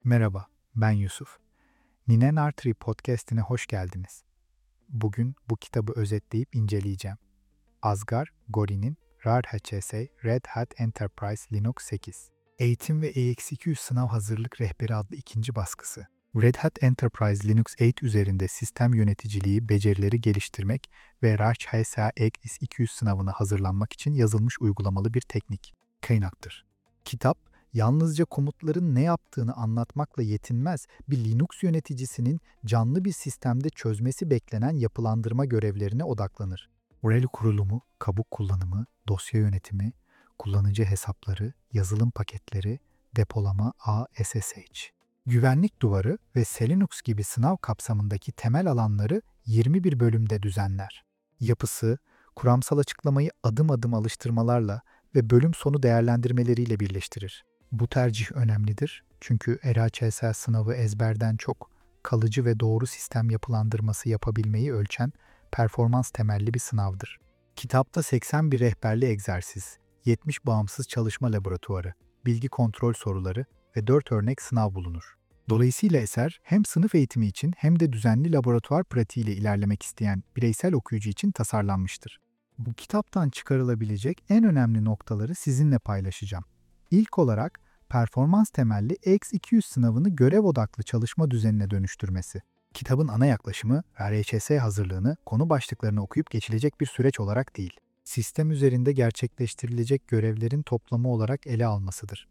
Merhaba, ben Yusuf. Ninen Artery podcast'ine hoş geldiniz. Bugün bu kitabı özetleyip inceleyeceğim. Asghar Gori'nin RHCS Red Hat Enterprise Linux 8. Eğitim ve EX200 Sınav Hazırlık Rehberi adlı ikinci baskısı. Red Hat Enterprise Linux 8 üzerinde sistem yöneticiliği becerileri geliştirmek ve RHCS EX200 sınavına hazırlanmak için yazılmış uygulamalı bir teknik kaynaktır. Kitap, yalnızca komutların ne yaptığını anlatmakla yetinmez, bir Linux yöneticisinin canlı bir sistemde çözmesi beklenen yapılandırma görevlerine odaklanır. Rel kurulumu, kabuk kullanımı, dosya yönetimi, kullanıcı hesapları, yazılım paketleri, depolama ağ SSH. Güvenlik duvarı ve Selinux gibi sınav kapsamındaki temel alanları 21 bölümde düzenler. Yapısı, kuramsal açıklamayı adım adım alıştırmalarla ve bölüm sonu değerlendirmeleriyle birleştirir. Bu tercih önemlidir çünkü RHCS sınavı ezberden çok, kalıcı ve doğru sistem yapılandırması yapabilmeyi ölçen performans temelli bir sınavdır. Kitapta 81 rehberli egzersiz, 70 bağımsız çalışma laboratuvarı, bilgi kontrol soruları ve 4 örnek sınav bulunur. Dolayısıyla eser hem sınıf eğitimi için hem de düzenli laboratuvar pratiğiyle ilerlemek isteyen bireysel okuyucu için tasarlanmıştır. Bu kitaptan çıkarılabilecek en önemli noktaları sizinle paylaşacağım. İlk olarak performans temelli EX200 sınavını görev odaklı çalışma düzenine dönüştürmesi. Kitabın ana yaklaşımı RHCS hazırlığını konu başlıklarını okuyup geçilecek bir süreç olarak değil, sistem üzerinde gerçekleştirilecek görevlerin toplamı olarak ele almasıdır.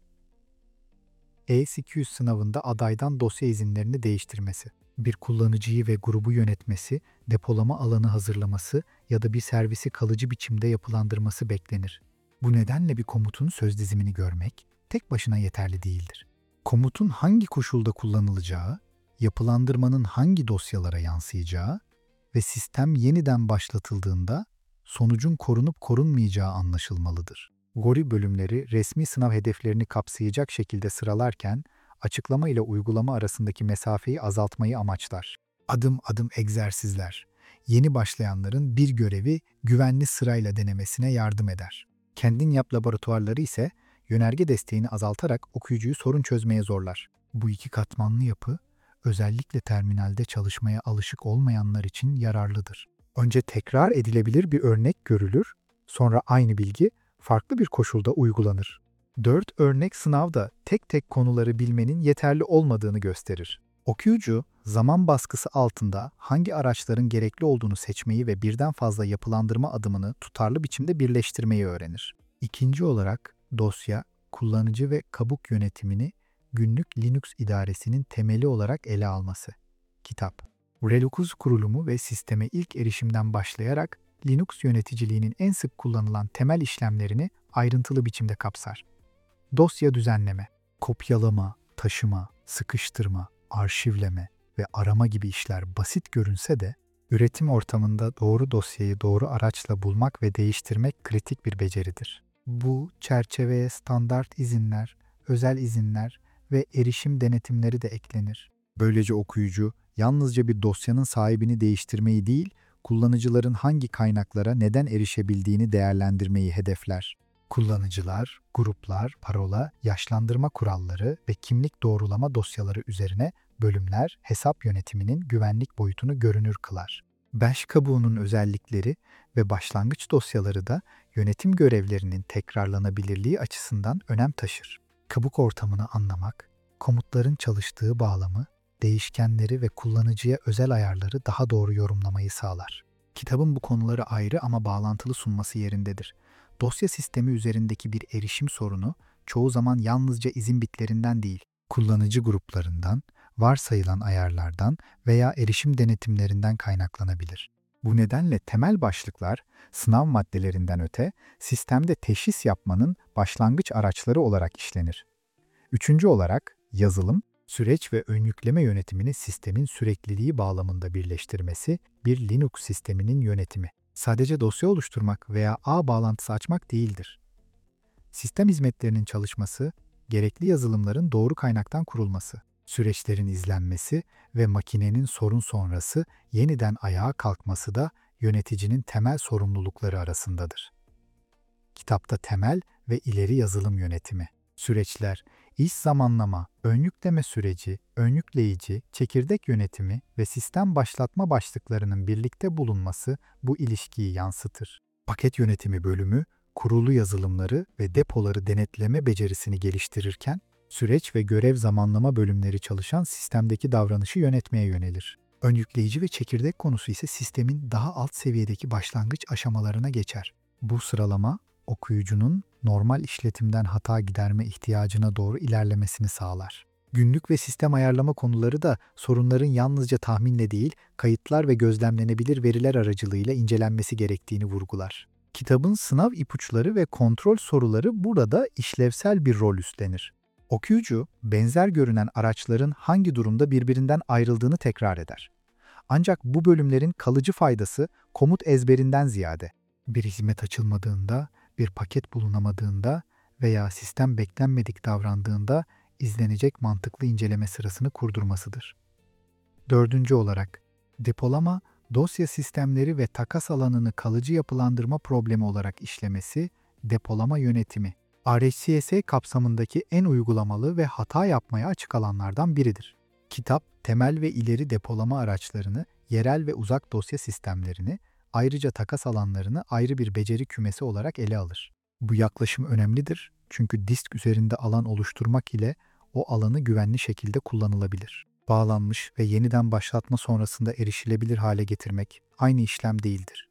EX200 sınavında adaydan dosya izinlerini değiştirmesi, bir kullanıcıyı ve grubu yönetmesi, depolama alanı hazırlaması ya da bir servisi kalıcı biçimde yapılandırması beklenir. Bu nedenle bir komutun söz dizimini görmek tek başına yeterli değildir. Komutun hangi koşulda kullanılacağı, yapılandırmanın hangi dosyalara yansıyacağı ve sistem yeniden başlatıldığında sonucun korunup korunmayacağı anlaşılmalıdır. Gori bölümleri resmi sınav hedeflerini kapsayacak şekilde sıralarken açıklama ile uygulama arasındaki mesafeyi azaltmayı amaçlar. Adım adım egzersizler, yeni başlayanların bir görevi güvenli sırayla denemesine yardım eder. Kendin yap laboratuvarları ise yönerge desteğini azaltarak okuyucuyu sorun çözmeye zorlar. Bu iki katmanlı yapı, özellikle terminalde çalışmaya alışık olmayanlar için yararlıdır. Önce tekrar edilebilir bir örnek görülür, sonra aynı bilgi farklı bir koşulda uygulanır. 4 örnek sınavda tek tek konuları bilmenin yeterli olmadığını gösterir. Okuyucu, zaman baskısı altında hangi araçların gerekli olduğunu seçmeyi ve birden fazla yapılandırma adımını tutarlı biçimde birleştirmeyi öğrenir. İkinci olarak dosya, kullanıcı ve kabuk yönetimini günlük Linux idaresinin temeli olarak ele alması. Kitap, Relocuz kurulumu ve sisteme ilk erişimden başlayarak Linux yöneticiliğinin en sık kullanılan temel işlemlerini ayrıntılı biçimde kapsar. Dosya düzenleme, kopyalama, taşıma, sıkıştırma, arşivleme ve arama gibi işler basit görünse de, üretim ortamında doğru dosyayı doğru araçla bulmak ve değiştirmek kritik bir beceridir. Bu çerçeveye standart izinler, özel izinler ve erişim denetimleri de eklenir. Böylece okuyucu yalnızca bir dosyanın sahibini değiştirmeyi değil, kullanıcıların hangi kaynaklara neden erişebildiğini değerlendirmeyi hedefler. Kullanıcılar, gruplar, parola, yaşlandırma kuralları ve kimlik doğrulama dosyaları üzerine bölümler hesap yönetiminin güvenlik boyutunu görünür kılar. Bash kabuğunun özellikleri ve başlangıç dosyaları da yönetim görevlerinin tekrarlanabilirliği açısından önem taşır. Kabuk ortamını anlamak, komutların çalıştığı bağlamı, değişkenleri ve kullanıcıya özel ayarları daha doğru yorumlamayı sağlar. Kitabın bu konuları ayrı ama bağlantılı sunması yerindedir. Dosya sistemi üzerindeki bir erişim sorunu çoğu zaman yalnızca izin bitlerinden değil, kullanıcı gruplarından, varsayılan ayarlardan veya erişim denetimlerinden kaynaklanabilir. Bu nedenle temel başlıklar sınav maddelerinden öte sistemde teşhis yapmanın başlangıç araçları olarak işlenir. Üçüncü olarak yazılım, süreç ve ön yükleme yönetimini sistemin sürekliliği bağlamında birleştirmesi bir Linux sisteminin yönetimi. Sadece dosya oluşturmak veya ağ bağlantısı açmak değildir. Sistem hizmetlerinin çalışması, gerekli yazılımların doğru kaynaktan kurulması, süreçlerin izlenmesi ve makinenin sorun sonrası yeniden ayağa kalkması da yöneticinin temel sorumlulukları arasındadır. Kitapta temel ve ileri yazılım yönetimi, süreçler, İş zamanlama, ön yükleme süreci, ön yükleyici, çekirdek yönetimi ve sistem başlatma başlıklarının birlikte bulunması bu ilişkiyi yansıtır. Paket yönetimi bölümü, kurulu yazılımları ve depoları denetleme becerisini geliştirirken, süreç ve görev zamanlama bölümleri çalışan sistemdeki davranışı yönetmeye yönelir. Ön yükleyici ve çekirdek konusu ise sistemin daha alt seviyedeki başlangıç aşamalarına geçer. Bu sıralama, okuyucunun normal işletimden hata giderme ihtiyacına doğru ilerlemesini sağlar. Günlük ve sistem ayarlama konuları da sorunların yalnızca tahminle değil, kayıtlar ve gözlemlenebilir veriler aracılığıyla incelenmesi gerektiğini vurgular. Kitabın sınav ipuçları ve kontrol soruları burada işlevsel bir rol üstlenir. Okuyucu, benzer görünen araçların hangi durumda birbirinden ayrıldığını tekrar eder. Ancak bu bölümlerin kalıcı faydası komut ezberinden ziyade, bir hizmet açılmadığında, bir paket bulunamadığında veya sistem beklenmedik davrandığında izlenecek mantıklı inceleme sırasını kurdurmasıdır. Dördüncü olarak, depolama, dosya sistemleri ve takas alanını kalıcı yapılandırma problemi olarak işlemesi, depolama yönetimi. RHCSA kapsamındaki en uygulamalı ve hata yapmaya açık alanlardan biridir. Kitap, temel ve ileri depolama araçlarını, yerel ve uzak dosya sistemlerini, ayrıca takas alanlarını ayrı bir beceri kümesi olarak ele alır. Bu yaklaşım önemlidir çünkü disk üzerinde alan oluşturmak ile o alanı güvenli şekilde kullanılabilir. Bağlanmış ve yeniden başlatma sonrasında erişilebilir hale getirmek aynı işlem değildir.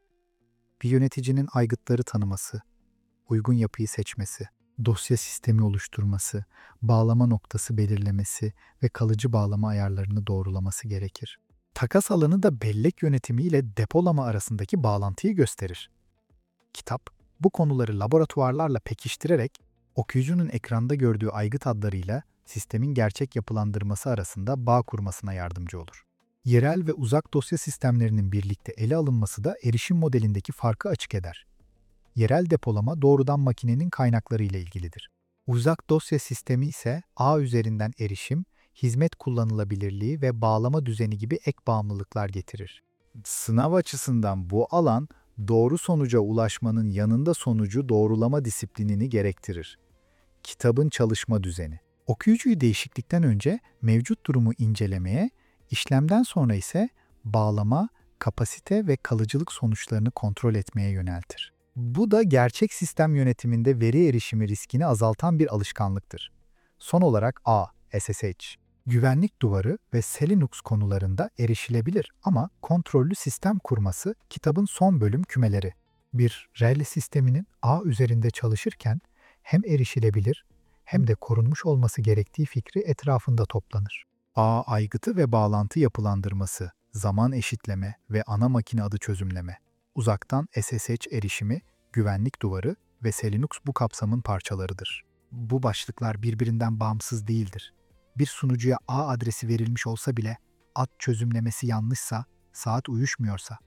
Bir yöneticinin aygıtları tanıması, uygun yapıyı seçmesi, dosya sistemi oluşturması, bağlama noktası belirlemesi ve kalıcı bağlama ayarlarını doğrulaması gerekir. Takas alanı da bellek yönetimi ile depolama arasındaki bağlantıyı gösterir. Kitap, bu konuları laboratuvarlarla pekiştirerek okuyucunun ekranda gördüğü aygıt adlarıyla sistemin gerçek yapılandırması arasında bağ kurmasına yardımcı olur. Yerel ve uzak dosya sistemlerinin birlikte ele alınması da erişim modelindeki farkı açık eder. Yerel depolama doğrudan makinenin kaynakları ile ilgilidir. Uzak dosya sistemi ise ağ üzerinden erişim, hizmet kullanılabilirliği ve bağlama düzeni gibi ek bağımlılıklar getirir. Sınav açısından bu alan, doğru sonuca ulaşmanın yanında sonucu doğrulama disiplinini gerektirir. Kitabın çalışma düzeni. Okuyucuyu değişiklikten önce mevcut durumu incelemeye, işlemden sonra ise bağlama, kapasite ve kalıcılık sonuçlarını kontrol etmeye yöneltir. Bu da gerçek sistem yönetiminde veri erişimi riskini azaltan bir alışkanlıktır. Son olarak SSH. Güvenlik duvarı ve Linux konularında erişilebilir ama kontrollü sistem kurması kitabın son bölüm kümeleri. Bir rel sisteminin ağ üzerinde çalışırken hem erişilebilir hem de korunmuş olması gerektiği fikri etrafında toplanır. Ağ aygıtı ve bağlantı yapılandırması, zaman eşitleme ve ana makine adı çözümleme. Uzaktan SSH erişimi, güvenlik duvarı ve Linux bu kapsamın parçalarıdır. Bu başlıklar birbirinden bağımsız değildir. Bir sunucuya ağ adresi verilmiş olsa bile ad çözümlemesi yanlışsa, saat uyuşmuyorsa,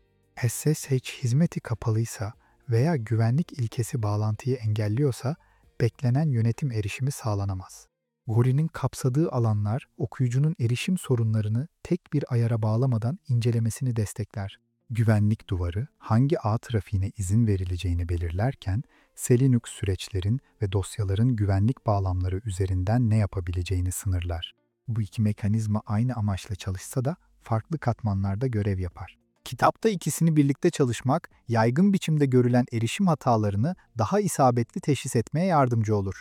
SSH hizmeti kapalıysa veya güvenlik ilkesi bağlantıyı engelliyorsa beklenen yönetim erişimi sağlanamaz. GURI'nin kapsadığı alanlar okuyucunun erişim sorunlarını tek bir ayara bağlamadan incelemesini destekler. Güvenlik duvarı hangi ağ trafiğine izin verileceğini belirlerken, Linux süreçlerin ve dosyaların güvenlik bağlamları üzerinden ne yapabileceğini sınırlar. Bu iki mekanizma aynı amaçla çalışsa da farklı katmanlarda görev yapar. Kitapta ikisini birlikte çalışmak, yaygın biçimde görülen erişim hatalarını daha isabetli teşhis etmeye yardımcı olur.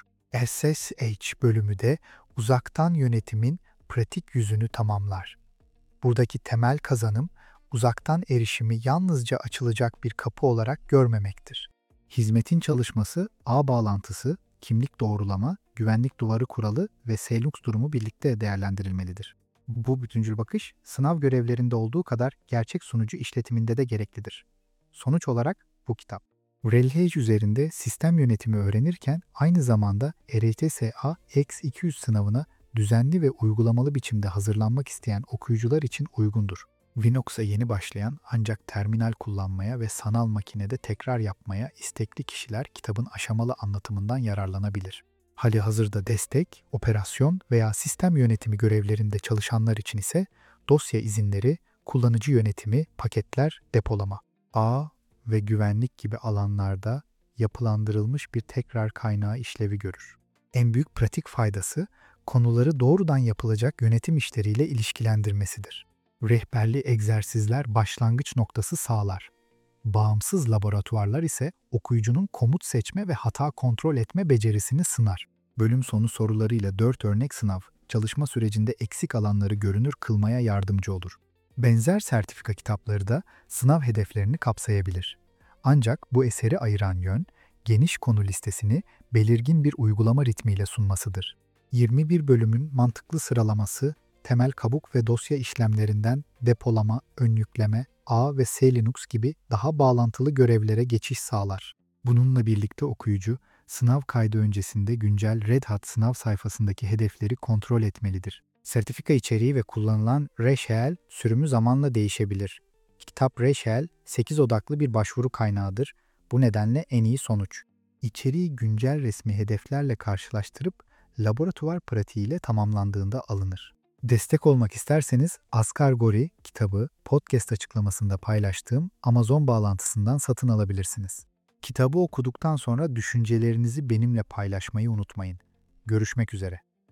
SSH bölümü de uzaktan yönetimin pratik yüzünü tamamlar. Buradaki temel kazanım, uzaktan erişimi yalnızca açılacak bir kapı olarak görmemektir. Hizmetin çalışması, ağ bağlantısı, kimlik doğrulama, güvenlik duvarı kuralı ve Linux durumu birlikte değerlendirilmelidir. Bu bütüncül bakış, sınav görevlerinde olduğu kadar gerçek sunucu işletiminde de gereklidir. Sonuç olarak bu kitap, RHEL üzerinde sistem yönetimi öğrenirken aynı zamanda RHTSA X200 sınavına düzenli ve uygulamalı biçimde hazırlanmak isteyen okuyucular için uygundur. Winox'a yeni başlayan ancak terminal kullanmaya ve sanal makinede tekrar yapmaya istekli kişiler kitabın aşamalı anlatımından yararlanabilir. Halihazırda destek, operasyon veya sistem yönetimi görevlerinde çalışanlar için ise dosya izinleri, kullanıcı yönetimi, paketler, depolama, ağ ve güvenlik gibi alanlarda yapılandırılmış bir tekrar kaynağı işlevi görür. En büyük pratik faydası, konuları doğrudan yapılacak yönetim işleriyle ilişkilendirmesidir. Rehberli egzersizler başlangıç noktası sağlar. Bağımsız laboratuvarlar ise okuyucunun komut seçme ve hata kontrol etme becerisini sınar. Bölüm sonu sorularıyla 4 örnek sınav, çalışma sürecinde eksik alanları görünür kılmaya yardımcı olur. Benzer sertifika kitapları da sınav hedeflerini kapsayabilir. Ancak bu eseri ayıran yön, geniş konu listesini belirgin bir uygulama ritmiyle sunmasıdır. 21 bölümün mantıklı sıralaması, temel kabuk ve dosya işlemlerinden depolama, ön yükleme, A ve C Linux gibi daha bağlantılı görevlere geçiş sağlar. Bununla birlikte okuyucu, sınav kaydı öncesinde güncel Red Hat sınav sayfasındaki hedefleri kontrol etmelidir. Sertifika içeriği ve kullanılan RESHEL sürümü zamanla değişebilir. Kitap RESHEL, 8 odaklı bir başvuru kaynağıdır. Bu nedenle en iyi sonuç. İçeriği güncel resmi hedeflerle karşılaştırıp laboratuvar pratiğiyle tamamlandığında alınır. Destek olmak isterseniz Askargori kitabı podcast açıklamasında paylaştığım Amazon bağlantısından satın alabilirsiniz. Kitabı okuduktan sonra düşüncelerinizi benimle paylaşmayı unutmayın. Görüşmek üzere.